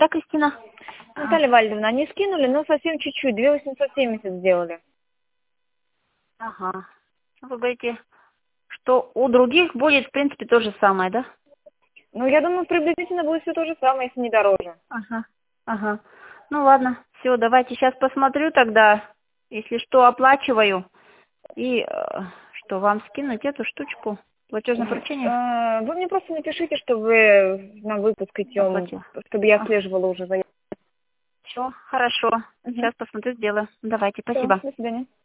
Да, Кристина? Наталья Вальдовна, они скинули, но совсем чуть-чуть, 2870 сделали. Ага. Вы говорите, что у других будет, в принципе, то же самое, да? Ну, я думаю, приблизительно будет все то же самое, если не дороже. Ага. Ага. Ну ладно, все, давайте сейчас посмотрю тогда, если что, оплачиваю. И что, вам скинуть эту штучку? Платежное поручение? Вы мне просто напишите, что вы нам выпуск идем, Оплатила. чтобы я отслеживала уже заявку. Все, хорошо. Угу. Сейчас посмотрю, сделаю. Давайте, Все, спасибо. до свидания.